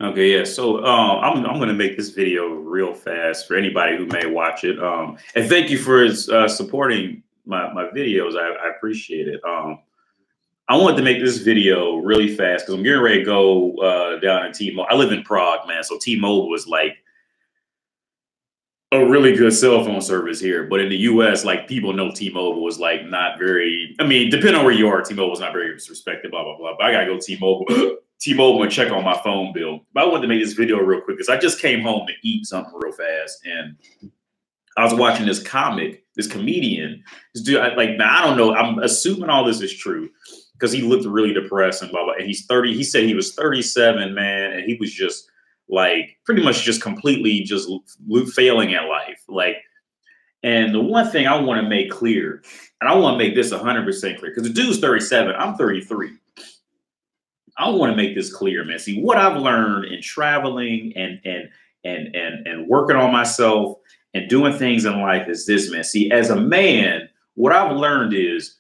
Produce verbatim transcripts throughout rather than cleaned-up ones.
Okay, yeah. So um, I'm I'm gonna make this video real fast for anybody who may watch it. Um, and thank you for uh, supporting my my videos. I, I appreciate it. Um, I wanted to make this video really fast because I'm getting ready to go uh, down in T-Mobile. I live in Prague, man. So T-Mobile is like a really good cell phone service here. But in the U S, like people know T-Mobile is like not very. I mean, depending on where you are, T-Mobile is not very respected. Blah blah blah. But I gotta go T-Mobile. T-Mobile and check on my phone bill. But I wanted to make this video real quick because I just came home to eat something real fast, and I was watching this comic, this comedian. This dude, I, like, now I don't know. I'm assuming all this is true because he looked really depressed and blah blah. And he's thirty. He said he was thirty-seven, man, and he was just like pretty much just completely just failing at life. Like, and the one thing I want to make clear, and I want to make this one hundred percent clear, because the dude's thirty-seven. I'm thirty-three. I want to make this clear, man. See, what I've learned in traveling and and and and and working on myself and doing things in life is this, man. See, as a man, what I've learned is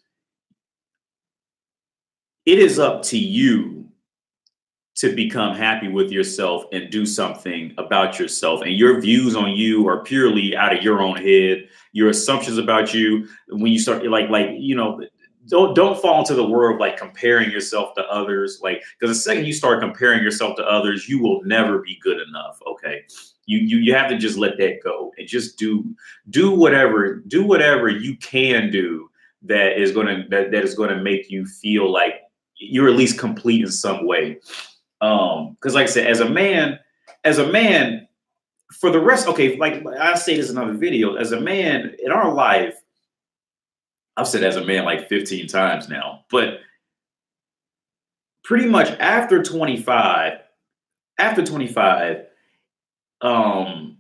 it is up to you to become happy with yourself and do something about yourself. And your views on you are purely out of your own head. Your assumptions about you, when you start like like you know. Don't don't fall into the world of like comparing yourself to others. Like, because the second you start comparing yourself to others, you will never be good enough. Okay. You you you have to just let that go and just do do whatever, do whatever you can do that is gonna that, that is gonna make you feel like you're at least complete in some way. Um, because like I said, as a man, as a man, for the rest, okay, like I say this in another video, as a man in our life. I've said as a man like fifteen times now, but pretty much after twenty-five, after twenty-five, um,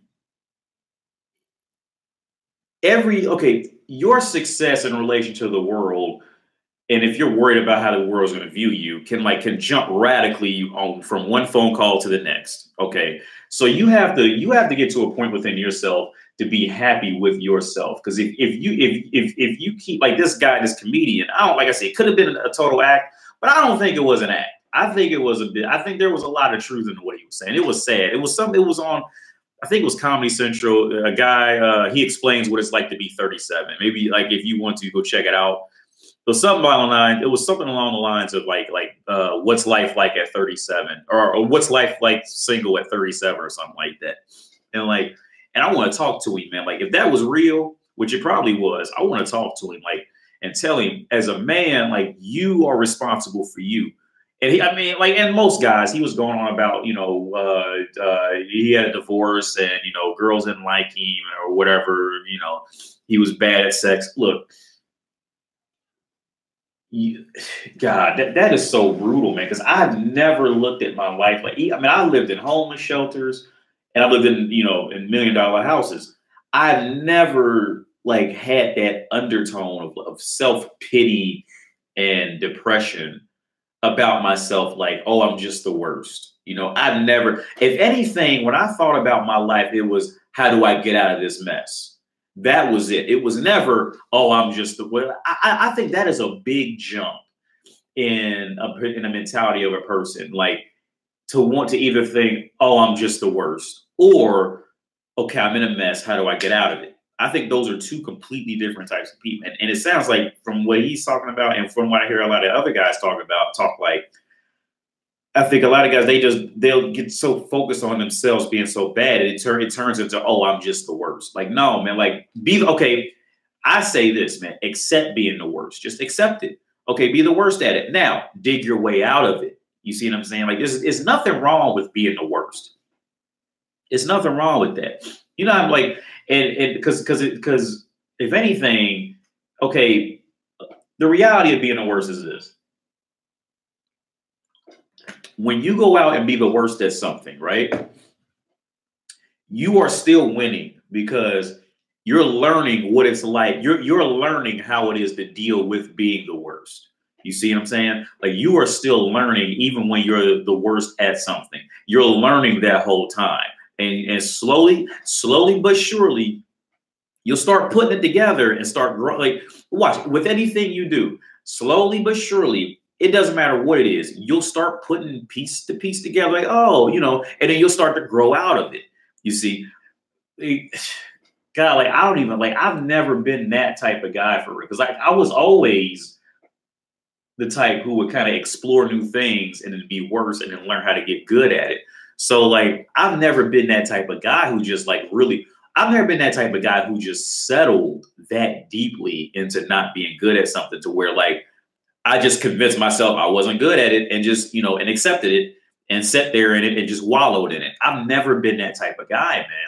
every, okay, your success in relation to the world, and if you're worried about how the world is going to view you, can like, can jump radically on from one phone call to the next. Okay. So you have to, you have to get to a point within yourself to be happy with yourself. Because if, if you if, if if you keep like this guy, this comedian, I don't like I said, it could have been a total act, but I don't think it was an act. I think it was a bit. I think there was a lot of truth in what he was saying. It was sad. It was something. It was on. I think it was Comedy Central. A guy uh, he explains what it's like to be thirty-seven. Maybe like if you want to go check it out. So something along the line. It was something along the lines of like like uh, what's life like at thirty-seven, or, or what's life like single at thirty-seven, or something like that. And like. And I want to talk to him, man. Like, if that was real, which it probably was, I want to talk to him, like, and tell him, as a man, like, you are responsible for you. And he, I mean, like, and most guys, he was going on about, you know, uh, uh, he had a divorce and, you know, girls didn't like him or whatever, you know, he was bad at sex. Look, you, God, that, that is so brutal, man, because I've never looked at my life like, I mean, I lived in homeless shelters. And I lived in, you know, in million dollar houses. I've never like had that undertone of, of self-pity and depression about myself. Like, oh, I'm just the worst. You know, I've never, if anything, when I thought about my life, it was, how do I get out of this mess? That was it. It was never, oh, I'm just the worst. I, I think that is a big jump in a, in a mentality of a person. Like, to want to either think, oh, I'm just the worst, or, okay, I'm in a mess. How do I get out of it? I think those are two completely different types of people. And, and it sounds like from what he's talking about and from what I hear a lot of other guys talk about, talk like, I think a lot of guys, they just, they'll get so focused on themselves being so bad. And it, turn, it turns into, oh, I'm just the worst. Like, no, man, like, be, okay, I say this, man, accept being the worst. Just accept it. Okay, be the worst at it. Now, dig your way out of it. You see what I'm saying? Like, there's, there's nothing wrong with being the worst. It's nothing wrong with that. You know, I'm like, and and because because because if anything, okay, the reality of being the worst is this: when you go out and be the worst at something, right? You are still winning because you're learning what it's like. You're you're learning how it is to deal with being the worst. You see what I'm saying? Like, you are still learning even when you're the worst at something. You're learning that whole time. And, and slowly, slowly but surely, you'll start putting it together and start growing. Like, watch, with anything you do, slowly but surely, it doesn't matter what it is. You'll start putting piece to piece together, like, oh, you know, and then you'll start to grow out of it. You see, God, like I don't even like I've never been that type of guy for real. Because like I was always the type who would kind of explore new things and then be worse and then learn how to get good at it. So like I've never been that type of guy who just like really I've never been that type of guy who just settled that deeply into not being good at something to where like I just convinced myself I wasn't good at it and just, you know, and accepted it and sat there in it and just wallowed in it. I've never been that type of guy, man.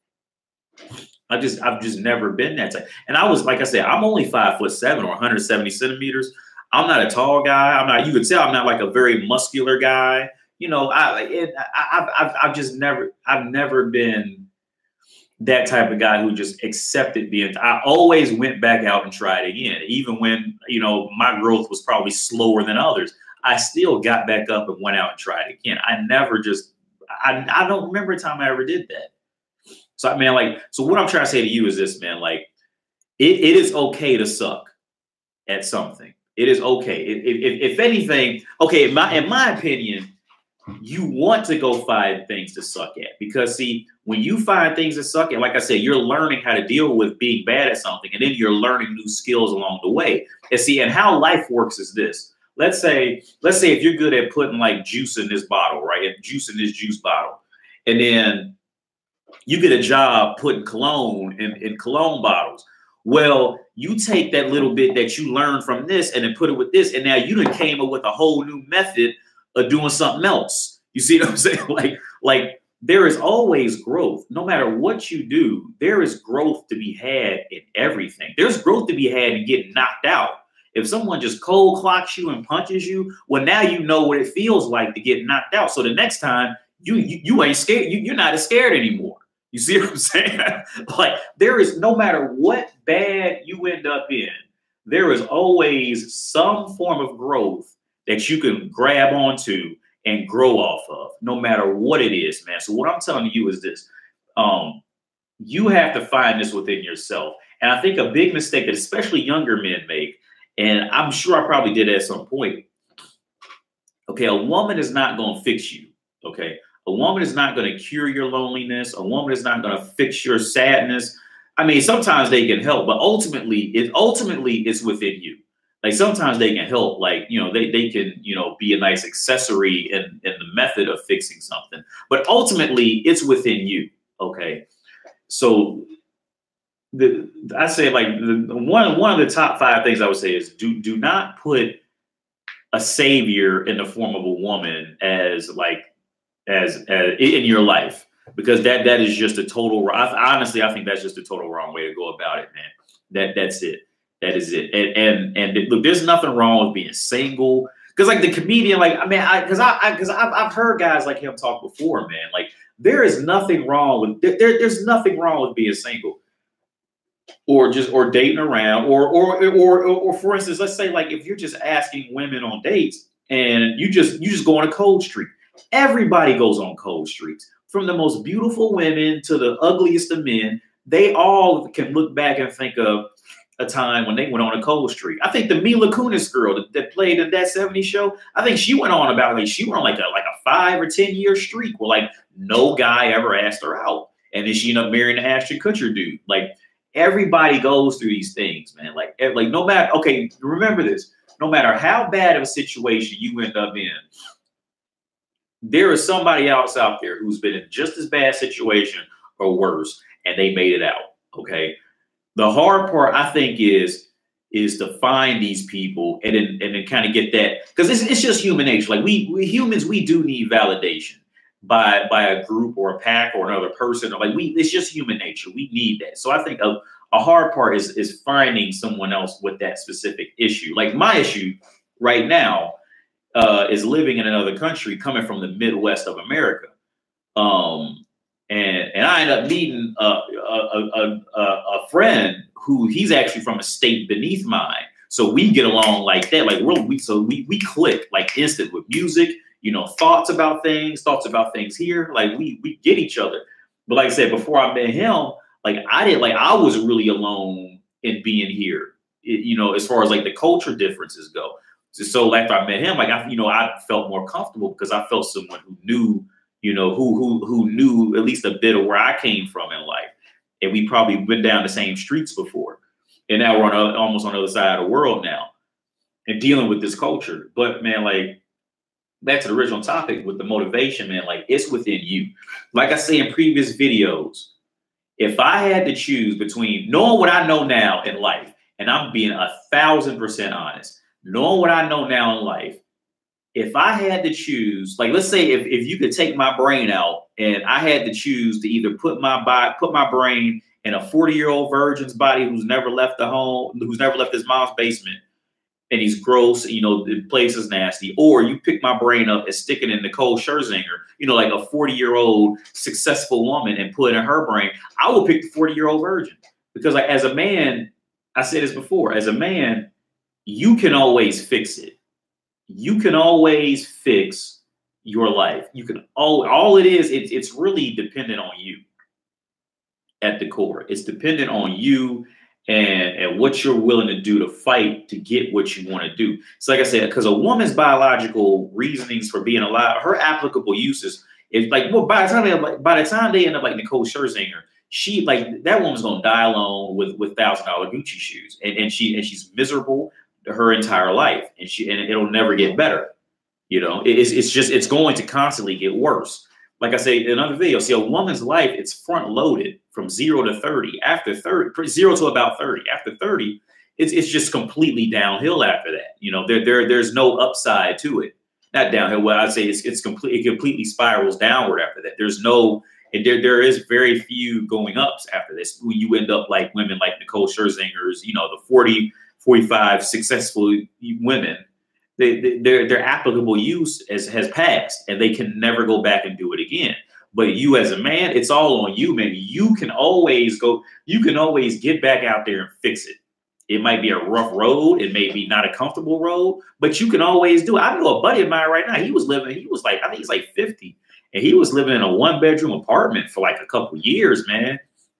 Like I just, I've just never been that type. And I was, like I said, I'm only five foot seven or one hundred seventy centimeters. I'm not a tall guy. I'm not, you could tell I'm not like a very muscular guy. You know, I, it, I, I've, I've just never, I've never been that type of guy who just accepted being, I always went back out and tried again. Even when, you know, my growth was probably slower than others, I still got back up and went out and tried again. I never just, I, I don't remember a time I ever did that. So, I mean, like, so what I'm trying to say to you is this, man, like, it, it is okay to suck at something. It is okay. If, if, if anything, okay, in my, in my opinion, you want to go find things to suck at because see, when you find things to suck at, like I said, you're learning how to deal with being bad at something and then you're learning new skills along the way. And see, and how life works is this. Let's say, let's say if you're good at putting like juice in this bottle, right? And juice in this juice bottle. And then you get a job putting cologne in, in cologne bottles. Well, you take that little bit that you learned from this and then put it with this. And now you done came up with a whole new method of doing something else. You see what I'm saying? Like, like there is always growth. No matter what you do, there is growth to be had in everything. There's growth to be had in getting knocked out. If someone just cold clocks you and punches you, well, now you know what it feels like to get knocked out. So the next time you you, you ain't scared. You, you're not as scared anymore. You see what I'm saying? Like there is, no matter what bad you end up in, there is always some form of growth that you can grab onto and grow off of, no matter what it is, man. So what I'm telling you is this, um, you have to find this within yourself. And I think a big mistake that especially younger men make, and I'm sure I probably did at some point, okay, a woman is not going to fix you, okay? A woman is not going to cure your loneliness. A woman is not going to fix your sadness. I mean, sometimes they can help, but ultimately, it ultimately it's within you. Like sometimes they can help, like, you know, they, they can, you know, be a nice accessory in, in the method of fixing something. But ultimately, it's within you. Okay. So the I say like the, one, one of the top five things I would say is do, do not put a savior in the form of a woman as like as, as in your life, because that that is just a total. I, honestly, I think that's just a total wrong way to go about it, man. That that's it. That is it. And, and, and look, there's nothing wrong with being single. Cause like the comedian, like, I mean, I, cause I, I cause I've, I've heard guys like him talk before, man. Like there is nothing wrong with, there, there's nothing wrong with being single or just, or dating around or, or, or, or, or for instance, let's say like, if you're just asking women on dates and you just, you just go on a cold streak. Everybody goes on cold streaks, from the most beautiful women to the ugliest of men. They all can look back and think of a time when they went on a cold streak. I think the Mila Kunis girl that, that played in that seventies show, I think she went on about like she went on like a like a five or ten year streak where like no guy ever asked her out, and then she ended up marrying the Ashton Kutcher dude. Like everybody goes through these things, man. Like like no matter, okay, remember this: no matter how bad of a situation you end up in, there is somebody else out there who's been in just as bad situation or worse, and they made it out. Okay. The hard part, I think, is is to find these people and then and then kind of get that, because it's it's just human nature. Like we, we humans, we do need validation by by a group or a pack or another person. Like we, it's just human nature. We need that. So I think a, a hard part is is finding someone else with that specific issue. Like my issue right now uh, is living in another country, coming from the Midwest of America. Um, And and I ended up meeting a, a, a, a, a friend who he's actually from a state beneath mine. So we get along like that. Like we're, we so we we click like instant with music, you know, thoughts about things, thoughts about things here. Like we we get each other. But like I said, before I met him, like I didn't like I was really alone in being here, it, you know, as far as like the culture differences go. So after I met him, like I, you know, I felt more comfortable because I felt someone who knew, you know, who who who knew at least a bit of where I came from in life, and we probably went down the same streets before, and now we're on a, almost on the other side of the world now, and dealing with this culture. But man, like back to the original topic with the motivation, man, like it's within you. Like I say in previous videos, if I had to choose between knowing what I know now in life, and I'm being a thousand percent honest, knowing what I know now in life, if I had to choose, like let's say if, if you could take my brain out and I had to choose to either put my body, put my brain in a forty-year-old virgin's body who's never left the home, who's never left his mom's basement, and he's gross, you know, the place is nasty, or you pick my brain up and stick it in Nicole Scherzinger, you know, like a forty-year-old successful woman and put it in her brain, I will pick the forty-year-old virgin. Because like as a man, I said this before, as a man, you can always fix it. You can always fix your life. You can all all it is, it, it's really dependent on you at the core. It's dependent on you and, and what you're willing to do to fight to get what you want to do. So like I said, because a woman's biological reasonings for being alive, her applicable uses is like, well, by the time they like, by the time they end up like Nicole Scherzinger, she like that woman's gonna die alone with with thousand dollar Gucci shoes, and, and she and she's miserable her entire life, and she and it'll never get better. You know, it's it's just it's going to constantly get worse. Like I say in another video, see a woman's life, it's front loaded from zero to thirty. After thirty, zero to about thirty. After thirty, it's it's just completely downhill after that. You know, there there there's no upside to it. Not downhill. Well, I'd say it's it's complete. It completely spirals downward after that. There's no and there there is very few going ups after this. When you end up like women like Nicole Scherzingers, you know, the forty, forty-five successful women. They, they, their their applicable use has, has passed, and they can never go back and do it again. But you as a man, it's all on you, man. You can always go, you can always get back out there and fix it. It might be a rough road. It may be not a comfortable road, but you can always do it. I know a buddy of mine right now. He was living, he was like, I think he's like fifty, and he was living in a one bedroom apartment for like a couple years, man.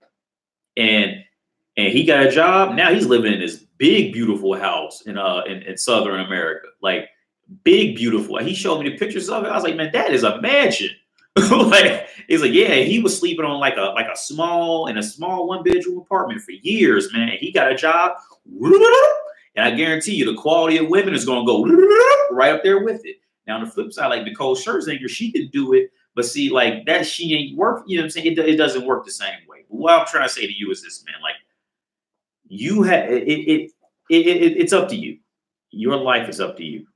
And and he got a job. Now he's living in this big, beautiful house in uh in, in Southern America. Like big, beautiful. He showed me the pictures of it. I was like, man, that is a mansion. Like he's like, yeah, he was sleeping on like a like a small in a small one bedroom apartment for years, man. He got a job, and I guarantee you, the quality of women is gonna go right up there with it. Now on the flip side, like Nicole Scherzinger, she could do it, but see, like that she ain't work. You know what I'm saying? It, it doesn't work the same way. But what I'm trying to say to you is this, man, like. You have it, it, it, it, it's up to you. Your life is up to you.